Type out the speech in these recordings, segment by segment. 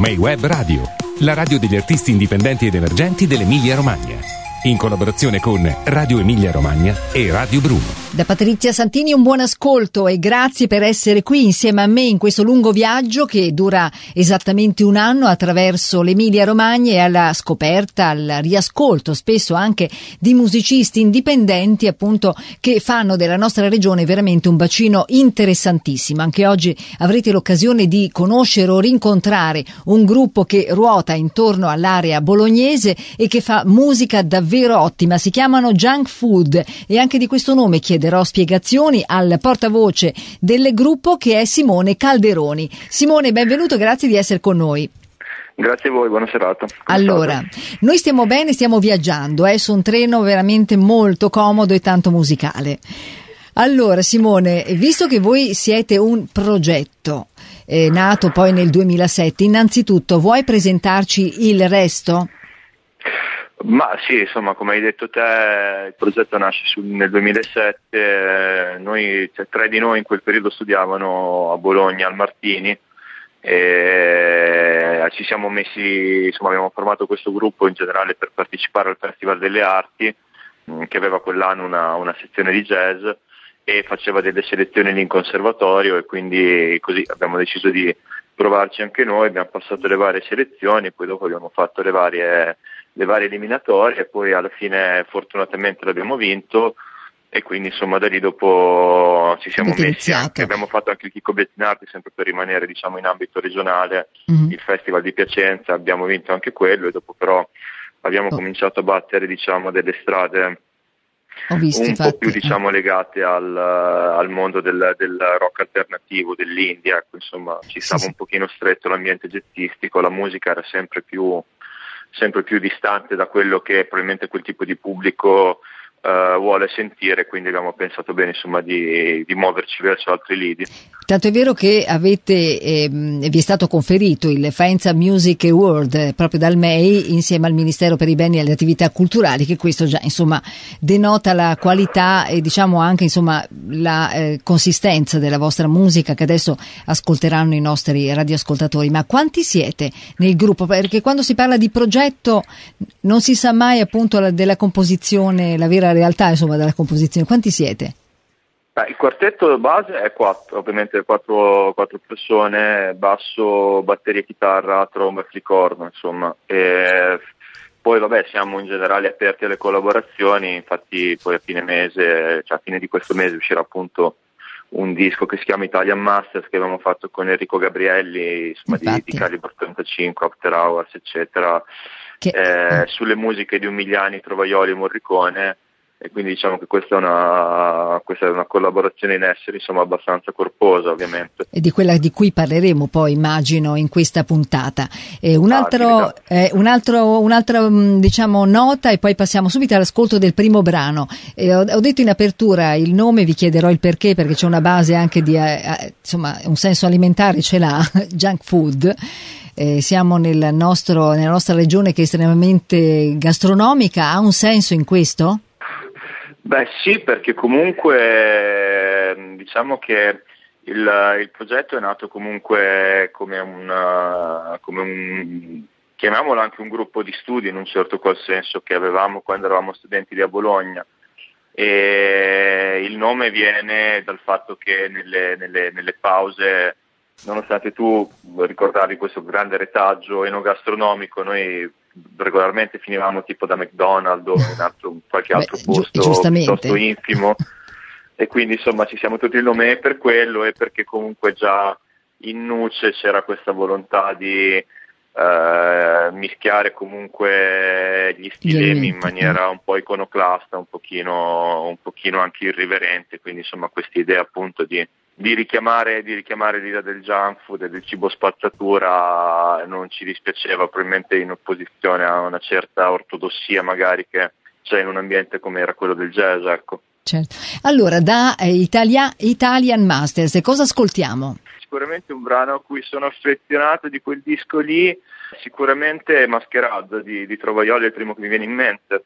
May Web Radio, la radio degli artisti indipendenti ed emergenti dell'Emilia Romagna, in collaborazione con Radio Emilia Romagna e Radio Bruno. Da Patrizia Santini un buon ascolto e grazie per essere qui insieme a me in questo lungo viaggio che dura esattamente un anno attraverso l'Emilia Romagna e alla scoperta, al riascolto spesso anche di musicisti indipendenti appunto che fanno della nostra regione veramente un bacino interessantissimo. Anche oggi avrete l'occasione di conoscere o rincontrare un gruppo che ruota intorno all'area bolognese e che fa musica davvero ottima. Si chiamano Junk Food e anche di questo nome chiederò spiegazioni al portavoce del gruppo che è Simone Calderoni. Simone, benvenuto, grazie di essere con noi. Grazie a voi, buona serata. Allora, noi stiamo bene, stiamo viaggiando, su un treno veramente molto comodo e tanto musicale. Allora, Simone, visto che voi siete un progetto nato poi nel 2007, innanzitutto vuoi presentarci il resto? Ma sì, insomma, come hai detto te, il progetto nasce nel 2007, tre di noi in quel periodo studiavano a Bologna, al Martini, e ci siamo messi, insomma, abbiamo formato questo gruppo in generale per partecipare al Festival delle Arti, che aveva quell'anno una sezione di jazz e faceva delle selezioni lì in conservatorio, e quindi così abbiamo deciso di provarci anche noi, abbiamo passato le varie selezioni, poi dopo abbiamo fatto le varie eliminatorie e poi alla fine fortunatamente l'abbiamo vinto, e quindi insomma da lì dopo ci siamo messi anche, abbiamo fatto anche il Chicco Bettinardi sempre per rimanere diciamo in ambito regionale, il Festival di Piacenza, abbiamo vinto anche quello, e dopo però abbiamo cominciato a battere diciamo delle strade po' più diciamo legate al mondo del rock alternativo, dell'indie, ecco, insomma ci stava un pochino stretto l'ambiente jazzistico, la musica era sempre più distante da quello che probabilmente quel tipo di pubblico vuole sentire, quindi abbiamo pensato bene insomma di muoverci verso altri lidi. Tanto è vero che vi è stato conferito il Faenza Music Award proprio dal MEI insieme al Ministero per i Beni e le Attività Culturali, che questo già insomma denota la qualità e diciamo anche insomma la consistenza della vostra musica che adesso ascolteranno i nostri radioascoltatori. Ma quanti siete nel gruppo? Perché quando si parla di progetto non si sa mai appunto della composizione, la vera realtà insomma della composizione. Quanti siete? Il quartetto base è ovviamente quattro persone, basso, batteria, chitarra, tromba e flicorno, insomma. E poi vabbè, siamo in generale aperti alle collaborazioni, infatti poi a fine di questo mese uscirà appunto un disco che si chiama Italian Masters, che abbiamo fatto con Enrico Gabrielli, insomma di Calibro 35, After Hours, eccetera, sulle musiche di Umiliani, Trovaioli e Morricone. E quindi diciamo che questa è una collaborazione in essere insomma abbastanza corposa, ovviamente. E di quella di cui parleremo poi immagino in questa puntata. Un'altra diciamo nota e poi passiamo subito all'ascolto del primo brano. Ho detto in apertura il nome, vi chiederò il perché, perché c'è una base anche di insomma un senso alimentare ce l'ha, Junk Food. Siamo nella nostra regione che è estremamente gastronomica, ha un senso in questo? Beh sì, perché comunque diciamo che il progetto è nato comunque come un chiamiamolo anche un gruppo di studi in un certo qual senso che avevamo quando eravamo studenti lì a Bologna, e il nome viene dal fatto che nelle pause, nonostante tu ricordavi questo grande retaggio enogastronomico, noi regolarmente finivamo tipo da McDonald's o in qualche altro posto piuttosto infimo, e quindi insomma ci siamo tutti il nome per quello e perché comunque già in nuce c'era questa volontà di mischiare comunque gli stilemi in maniera un po' iconoclasta, un pochino anche irriverente, quindi insomma questa idea appunto di richiamare l'idea del junk food e del cibo spazzatura non ci dispiaceva, probabilmente in opposizione a una certa ortodossia magari che c'è in un ambiente come era quello del jazz, ecco. Certo. Allora, da Italian Masters, cosa ascoltiamo? Sicuramente un brano a cui sono affezionato di quel disco lì, sicuramente Masquerade di Trovaioli è il primo che mi viene in mente.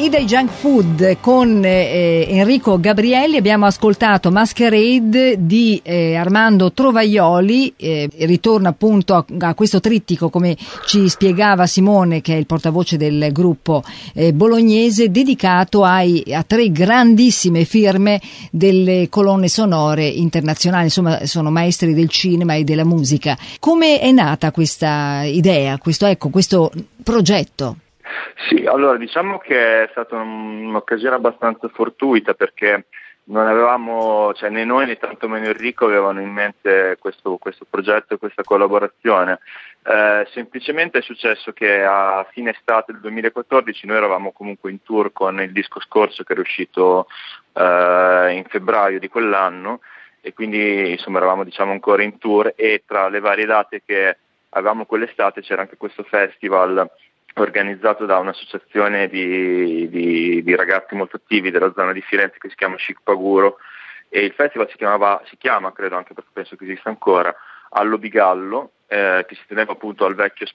E dai junk food con Enrico Gabrielli abbiamo ascoltato Masquerade di Armando Trovaioli, ritorna appunto a questo trittico, come ci spiegava Simone, che è il portavoce del gruppo bolognese, dedicato a 3 grandissime firme delle colonne sonore internazionali, insomma sono maestri del cinema e della musica. Come è nata questa idea, questo progetto? Sì, allora diciamo che è stata un'occasione abbastanza fortuita, perché non avevamo, cioè né noi né tantomeno Enrico avevano in mente questo progetto e questa collaborazione. Semplicemente è successo che a fine estate del 2014 noi eravamo comunque in tour con il disco scorso, che era uscito in febbraio di quell'anno, e quindi insomma eravamo ancora in tour, e tra le varie date che avevamo quell'estate c'era anche questo festival organizzato da un'associazione di ragazzi molto attivi della zona di Firenze che si chiama Chic Paguro, e il festival si chiama, credo, anche perché penso che esista ancora, Allo Bigallo, che si teneva appunto al vecchio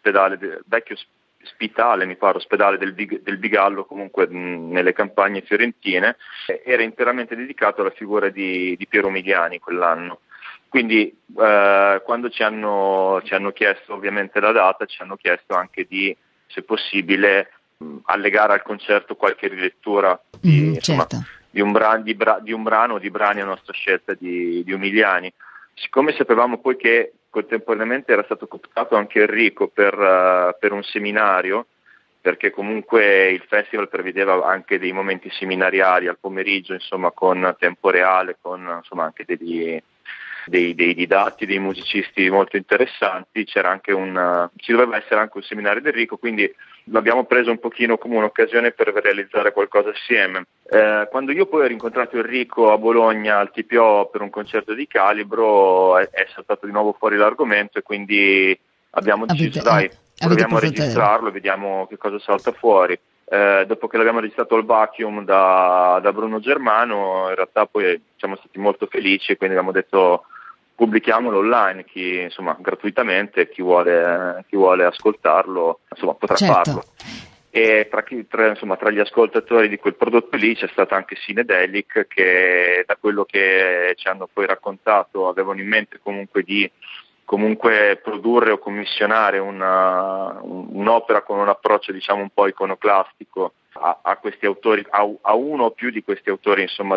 ospedale del Bigallo, comunque nelle campagne fiorentine. Era interamente dedicato alla figura di Piero Umiliani quell'anno. Quindi quando ci hanno chiesto ovviamente la data, ci hanno chiesto anche di, se possibile, allegare al concerto qualche rilettura di un brano o di brani a nostra scelta di Umiliani. Siccome sapevamo poi che contemporaneamente era stato cooptato anche Enrico per un seminario, perché comunque il festival prevedeva anche dei momenti seminariali al pomeriggio, insomma, con tempo reale, con anche dei didatti, dei musicisti molto interessanti, ci doveva essere anche un seminario di Enrico, quindi l'abbiamo preso un pochino come un'occasione per realizzare qualcosa assieme. Quando io poi ho rincontrato Enrico a Bologna al TPO per un concerto di Calibro, è saltato di nuovo fuori l'argomento, e quindi abbiamo deciso proviamo a registrarlo e vediamo che cosa salta fuori. Dopo che l'abbiamo registrato al Vacuum da Bruno Germano, in realtà poi siamo stati molto felici, e quindi abbiamo detto pubblichiamolo online, gratuitamente, chi vuole ascoltarlo potrà farlo. E tra gli ascoltatori di quel prodotto lì c'è stata anche Sinedelic, che da quello che ci hanno poi raccontato avevano in mente comunque di produrre o commissionare un'opera con un approccio un po' iconoclastico a questi autori, a uno o più di questi autori, insomma,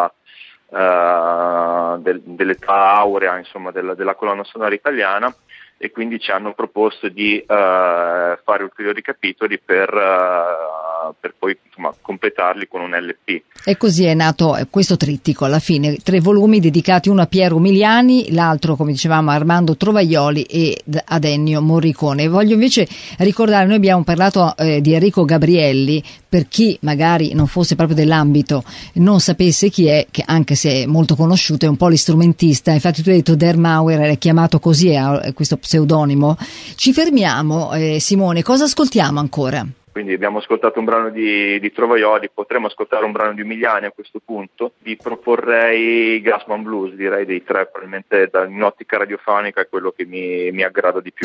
dell'età aurea, insomma, della colonna sonora italiana, e quindi ci hanno proposto di fare ulteriori capitoli per poi completarli con un LP. E così è nato questo trittico, alla fine 3 volumi dedicati, uno a Piero Umiliani, l'altro, come dicevamo, a Armando Trovaioli e ad Ennio Morricone. Voglio invece ricordare, noi abbiamo parlato di Enrico Gabrielli, per chi magari non fosse proprio dell'ambito, non sapesse chi è, che anche se è molto conosciuto, è un po' l'istrumentista. Infatti tu hai detto Der Mauer è chiamato così, questo pseudonimo. Ci fermiamo, Simone, cosa ascoltiamo ancora? Quindi abbiamo ascoltato un brano di Trovaioli, potremmo ascoltare un brano di Umiliani a questo punto. Vi proporrei Gassman Blues, direi, dei 3, probabilmente in ottica radiofonica è quello che mi aggrada di più.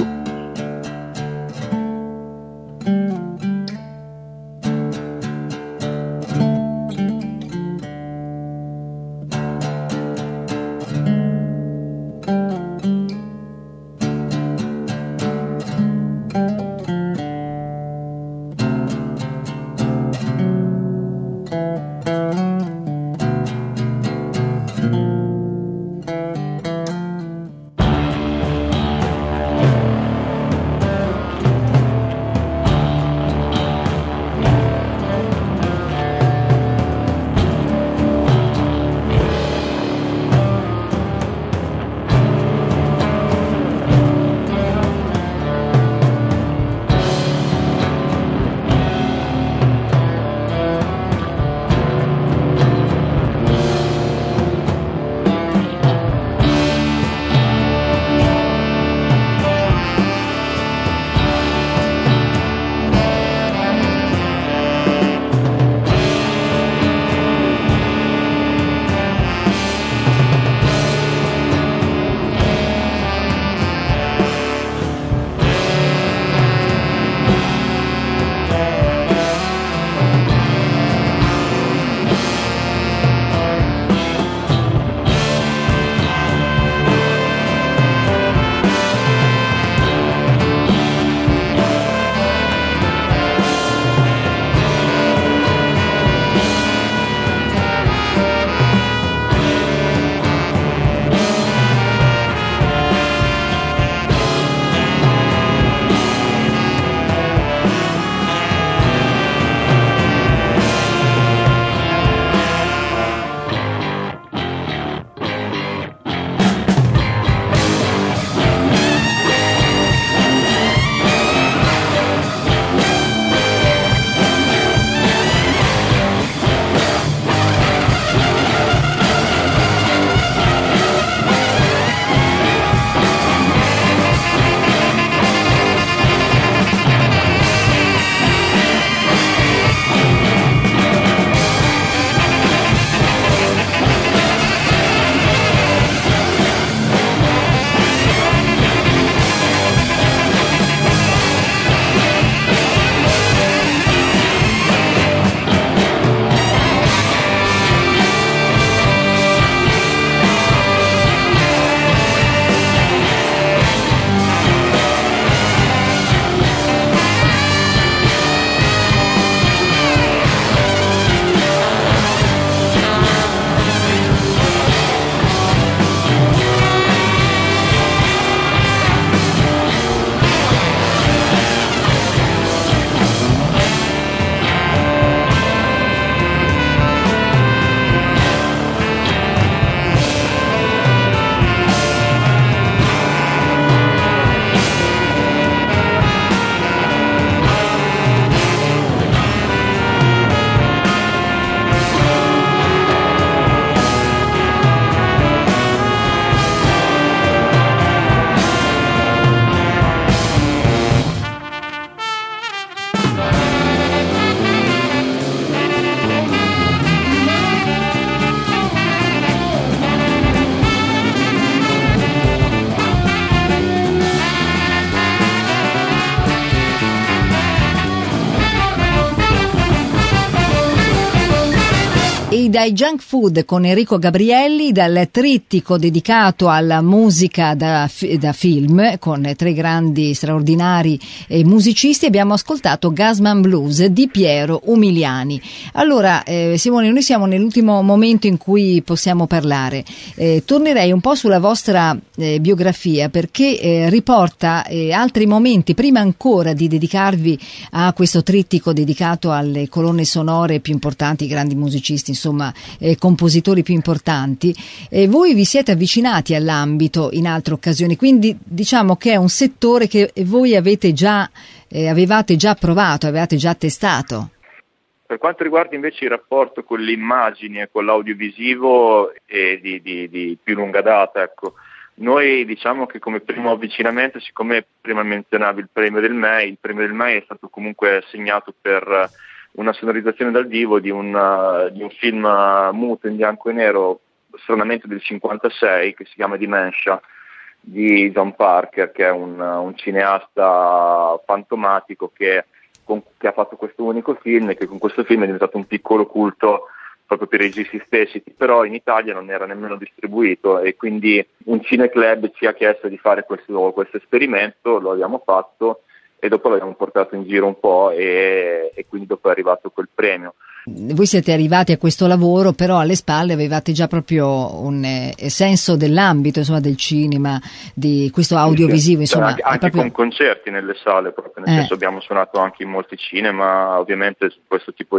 e dai Junk Food con Enrico Gabrielli, dal trittico dedicato alla musica da film con 3 grandi straordinari musicisti, abbiamo ascoltato Gasman Blues di Piero Umiliani. Allora Simone, noi siamo nell'ultimo momento in cui possiamo parlare. Tornerei un po' sulla vostra biografia, perché riporta altri momenti prima ancora di dedicarvi a questo trittico dedicato alle colonne sonore più importanti, grandi musicisti, insomma compositori più importanti. Voi vi siete avvicinati all'ambito in altre occasioni, quindi diciamo che è un settore che voi avevate già provato, avevate già testato. Per quanto riguarda invece il rapporto con le immagini e con l'audiovisivo è di più lunga data, ecco. Noi diciamo che come primo avvicinamento, siccome prima menzionavi il premio del MEI è stato comunque assegnato per una sonorizzazione dal vivo di un film muto in bianco e nero, stranamente del 56, che si chiama Dementia, di John Parker, che è un cineasta fantomatico che ha fatto questo unico film e che con questo film è diventato un piccolo culto proprio per i registi stessi, però in Italia non era nemmeno distribuito, e quindi un cineclub ci ha chiesto di fare questo esperimento, lo abbiamo fatto e dopo l'abbiamo portato in giro un po' e quindi dopo è arrivato quel premio. Voi siete arrivati a questo lavoro, però alle spalle avevate già proprio un senso dell'ambito, insomma, del cinema, di questo audiovisivo, insomma. Anche proprio... con concerti nelle sale, proprio, nel senso abbiamo suonato anche in molti cinema, ovviamente questo tipo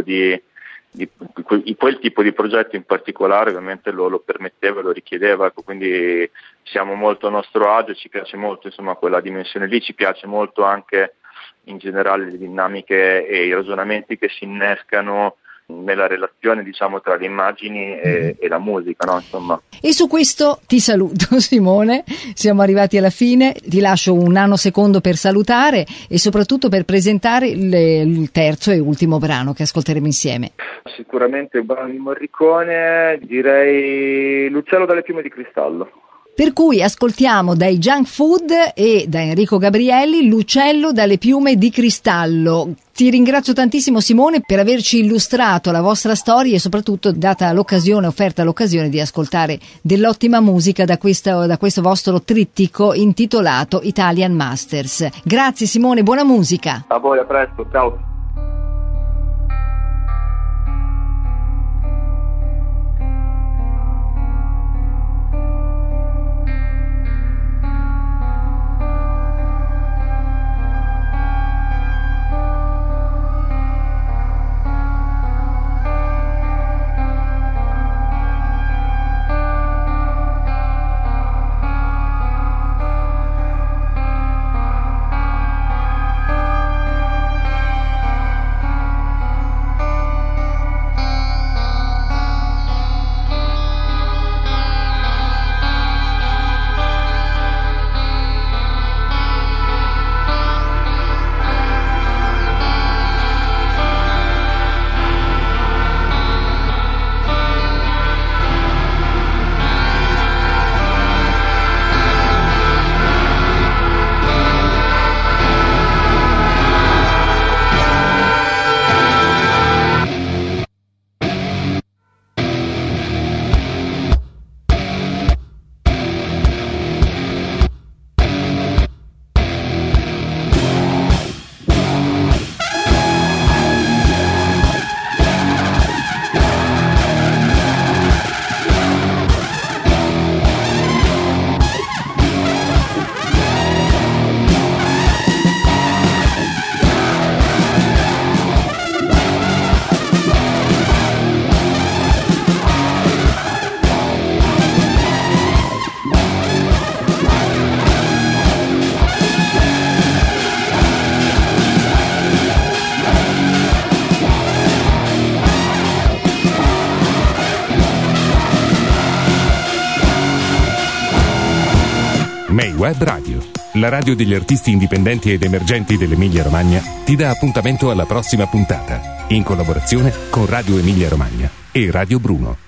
quel tipo di progetto in particolare ovviamente lo permetteva e lo richiedeva, ecco, quindi siamo molto a nostro agio, ci piace molto insomma quella dimensione lì, ci piace molto anche in generale le dinamiche e i ragionamenti che si innescano nella relazione, diciamo, tra le immagini e la musica, no? Insomma. E su questo ti saluto, Simone, siamo arrivati alla fine, ti lascio un nanosecondo per salutare e soprattutto per presentare il terzo e ultimo brano che ascolteremo insieme. Sicuramente un brano di Morricone, direi L'uccello dalle piume di cristallo. Per cui ascoltiamo dai Junk Food e da Enrico Gabrielli L'uccello dalle piume di cristallo. Ti ringrazio tantissimo, Simone, per averci illustrato la vostra storia e soprattutto offerta l'occasione di ascoltare dell'ottima musica da questo vostro trittico intitolato Italian Masters. Grazie Simone, buona musica. A voi, a presto, ciao. MEI Web Radio, la radio degli artisti indipendenti ed emergenti dell'Emilia Romagna, ti dà appuntamento alla prossima puntata, in collaborazione con Radio Emilia Romagna e Radio Bruno.